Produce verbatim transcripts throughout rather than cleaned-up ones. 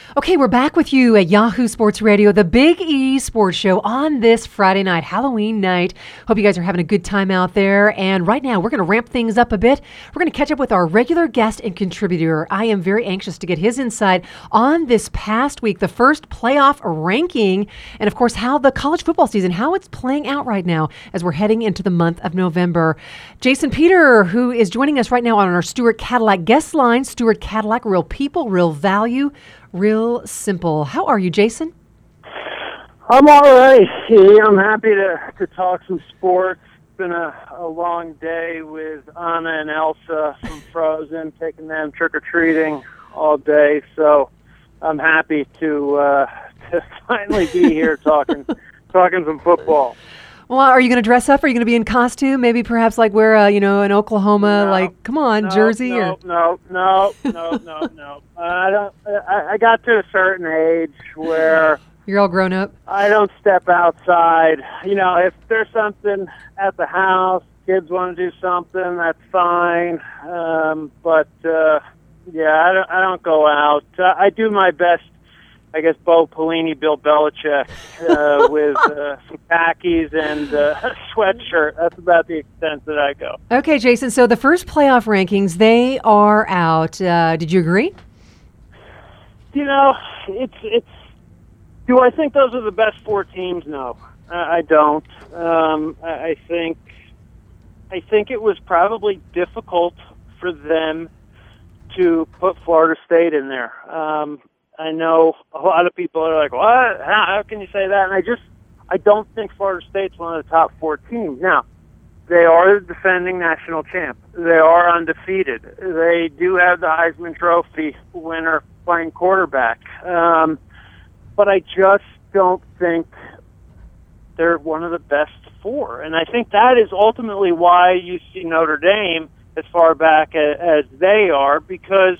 Okay, we're back with you at Yahoo Sports Radio, the Big E Sports Show on this Friday night, Halloween night. Hope you guys are having a good time out there. And right now, we're going to ramp things up a bit. We're going to catch up with our regular guest and contributor. I am very anxious to get his insight on this past week, the first playoff ranking, and of course, how the college football season, how it's playing out right now as we're heading into the month of November. Jason Peter, who is joining us right now on our Stewart Cadillac guest line. Stewart Cadillac, real people, real value. Real simple. How are you, Jason? I'm all right. Yeah, I'm happy to, to talk some sports. It's been a, a long day with Anna and Elsa from Frozen, taking them trick-or-treating all day. So I'm happy to uh, to finally be here talking talking some football. Well, are you going to dress up? Are you going to be in costume? Maybe perhaps like wear, a, you know, an Oklahoma, no, like, come on, no, jersey? No, or... no, no, no, no, no. Uh, I don't. I, I got to a certain age where you're all grown up. I don't step outside. You know, if there's something at the house, kids want to do something, that's fine. Um, but uh, yeah, I don't. I don't go out. Uh, I do my best. I guess Bo Pelini, Bill Belichick, uh, with uh, some khakis and uh, a sweatshirt. That's about the extent that I go. Okay, Jason. So the first playoff rankings, they are out. Uh, did you agree? You know, it's it's. Do I think those are the best four teams? No, I, I don't. Um, I, I think I think it was probably difficult for them to put Florida State in there. Um, I know a lot of people are like, what? How, how can you say that? And I just, I don't think Florida State's one of the top four teams. Now, they are the defending national champ. They are undefeated. They do have the Heisman Trophy winner playing quarterback. Um, but I just don't think they're one of the best four. And I think that is ultimately why you see Notre Dame as far back as, as they are, because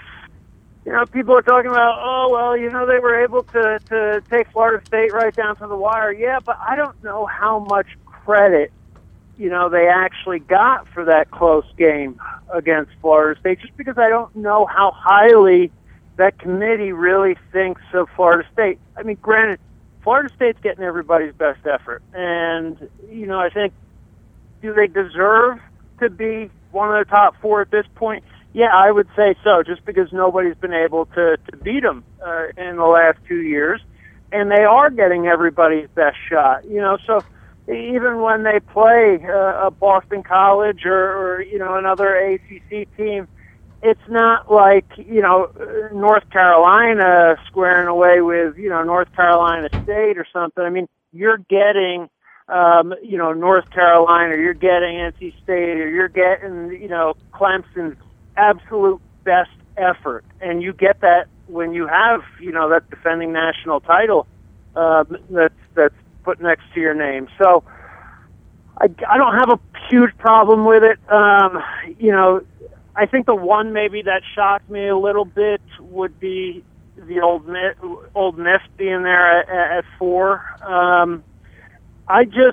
you know, people are talking about, oh, well, you know, they were able to, to take Florida State right down to the wire. Yeah, but I don't know how much credit, you know, they actually got for that close game against Florida State, just because I don't know how highly that committee really thinks of Florida State. I mean, granted, Florida State's getting everybody's best effort. And, you know, I think, do they deserve to be one of the top four at this point? Yeah, I would say so, just because nobody's been able to, to beat them uh, in the last two years. And they are getting everybody's best shot. You know, so even when they play uh, a Boston College or, or, you know, another A C C team, it's not like, you know, North Carolina squaring away with, you know, North Carolina State or something. I mean, you're getting, um, you know, North Carolina, or you're getting N C State, or you're getting, you know, Clemson's absolute best effort, and you get that when you have, you know, that defending national title uh, that's that's put next to your name. So I, I don't have a huge problem with it. Um, you know, I think the one maybe that shocked me a little bit would be the old Miss, old Miss being there at, at four. Um, I just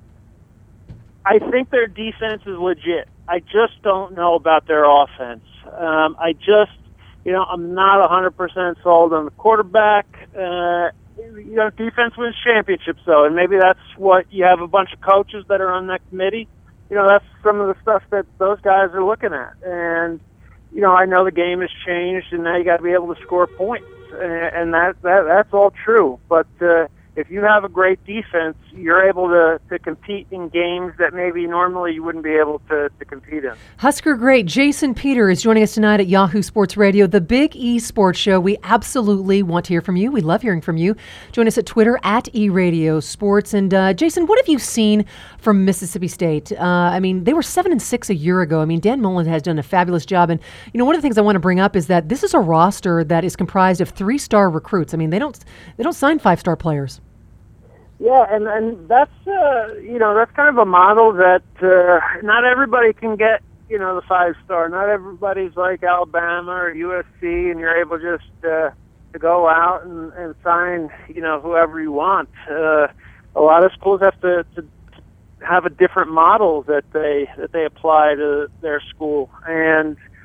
I think their defense is legit. I just don't know about their offense. Um, I just, you know, I'm not one hundred percent sold on the quarterback. Uh, you know, defense wins championships, though, and maybe that's what you have a bunch of coaches that are on that committee. You know, that's some of the stuff that those guys are looking at. And, you know, I know the game has changed, and now you got to be able to score points, and, and that, that that's all true. But uh, if you have a great defense, you're able to, to compete in games that maybe normally you wouldn't be able to, to compete in. Husker great Jason Peter is joining us tonight at Yahoo Sports Radio, the Big E Sports Show. We absolutely want to hear from you. We love hearing from you. Join us at Twitter at eRadio Sports. And uh, Jason, what have you seen from Mississippi State? Uh, I mean, they were seven and six a year ago. I mean, Dan Mullen has done a fabulous job. And you know, one of the things I want to bring up is that this is a roster that is comprised of three-star recruits. I mean, they don't they don't sign five-star players. Yeah, and, and that's, uh, you know, that's kind of a model that uh, not everybody can get, you know, the five-star. Not everybody's like Alabama or U S C, and you're able just uh, to go out and, and sign, you know, whoever you want. Uh, a lot of schools have to, to have a different model that they that they apply to their school. And,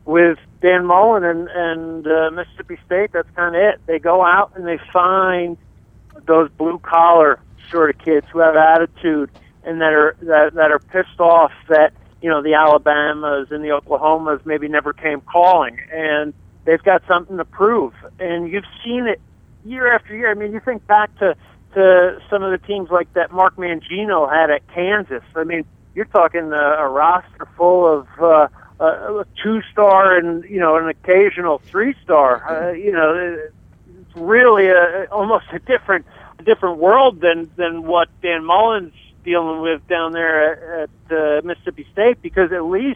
with Dan Mullen and, and uh, Mississippi State, that's kind of it. They go out and they find those blue-collar sort of kids who have attitude and that are that, that are pissed off that, you know, the Alabamas and the Oklahomas maybe never came calling, and they've got something to prove. And you've seen it year after year. I mean, you think back to, to some of the teams like that Mark Mangino had at Kansas. I mean, you're talking a, a roster full of uh, a two-star and, you know, an occasional three-star. Uh, you know, it's really a, almost a different a different world than, than what Dan Mullen's dealing with down there at, at uh, Mississippi State, because at least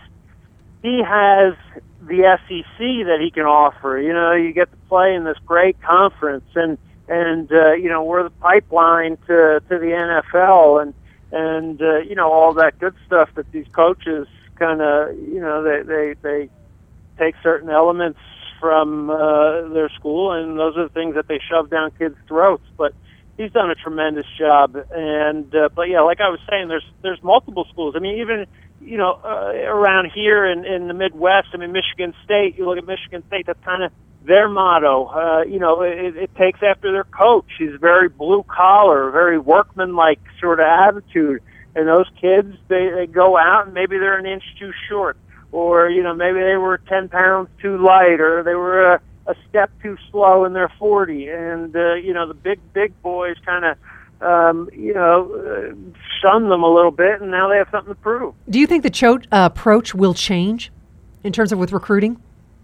he has the S E C that he can offer. You know, you get to play in this great conference, and and uh, you know, we're the pipeline to to the N F L, and and uh, you know, all that good stuff that these coaches kind of, you know, they they they take certain elements from uh, their school, and those are the things that they shove down kids' throats. But he's done a tremendous job, and uh, but yeah, like I was saying, there's there's multiple schools. I mean, even, you know, uh, around here in, in the Midwest, I mean, Michigan State, you look at Michigan State, that's kind of their motto. Uh, you know, it, it takes after their coach. He's very blue-collar, very workman-like sort of attitude. And those kids, they, they go out and maybe they're an inch too short, or, you know, maybe they were ten pounds too light, or they were a, a step too slow in their forty. And, uh, you know, the big, big boys kind of, Um, you know, uh, shun them a little bit, and now they have something to prove. Do you think the cho- uh, approach will change in terms of with recruiting?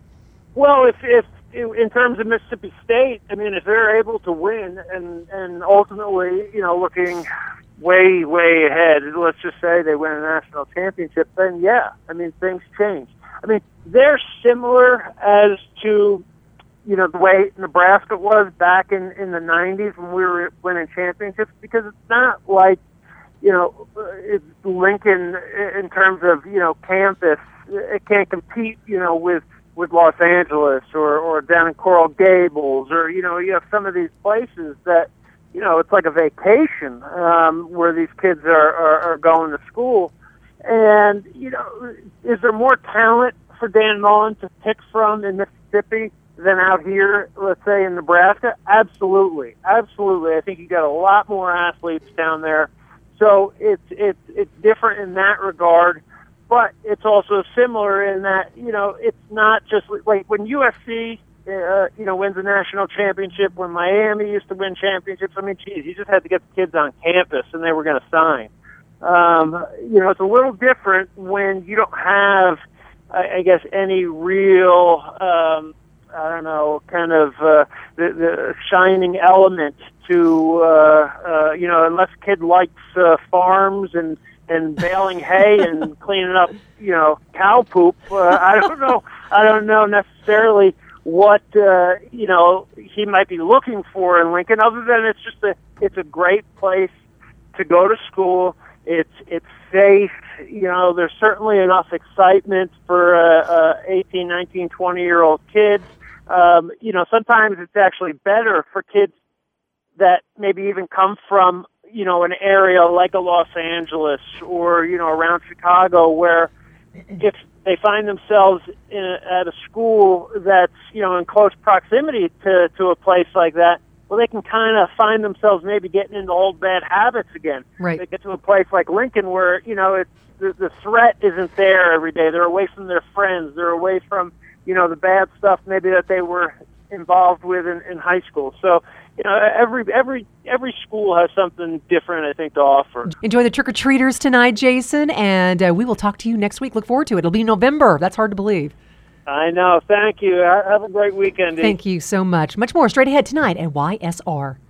Well, if, if in terms of Mississippi State, I mean, if they're able to win and, and ultimately, you know, looking way, way ahead, let's just say they win a national championship, then yeah, I mean, things change. I mean, they're similar as to, you know, the way Nebraska was back in, in the nineties when we were winning championships, because it's not like, you know, it's Lincoln in terms of, you know, campus. It can't compete, you know, with, with Los Angeles or, or down in Coral Gables, or, you know, you have some of these places that, you know, it's like a vacation um, where these kids are, are, are going to school. And, you know, is there more talent for Dan Mullen to pick from in Mississippi than out here, let's say in Nebraska? Absolutely, absolutely. I think you got a lot more athletes down there, so it's it's it's different in that regard. But it's also similar in that, you know, it's not just like when U S C, uh, you know, wins a national championship. When Miami used to win championships, I mean, geez, you just had to get the kids on campus and they were going to sign. Um, you know, it's a little different when you don't have, I, I guess, any real. Um, I don't know, kind of uh, the, the shining element to, uh, uh, you know, unless kid likes uh, farms and, and baling hay and cleaning up, you know, cow poop. Uh, I don't know. I don't know necessarily what, uh, you know, he might be looking for in Lincoln, other than it's just a, it's a great place to go to school. It's, it's safe. You know, there's certainly enough excitement for uh, uh, eighteen, nineteen, twenty-year-old kids. Um, you know, sometimes it's actually better for kids that maybe even come from, you know, an area like a Los Angeles or, you know, around Chicago, where if they find themselves in a, at a school that's, you know, in close proximity to, to a place like that, well, they can kind of find themselves maybe getting into old bad habits again. Right. They get to a place like Lincoln where, you know, it's, the, the threat isn't there every day. They're away from their friends. They're away from, you know, the bad stuff maybe that they were involved with in, in high school. So, you know, every every every school has something different, I think, to offer. Enjoy the trick-or-treaters tonight, Jason, and uh, we will talk to you next week. Look forward to it. It'll be November. That's hard to believe. I know. Thank you. Have a great weekend. Thank you so much. Much more straight ahead tonight at Y S R.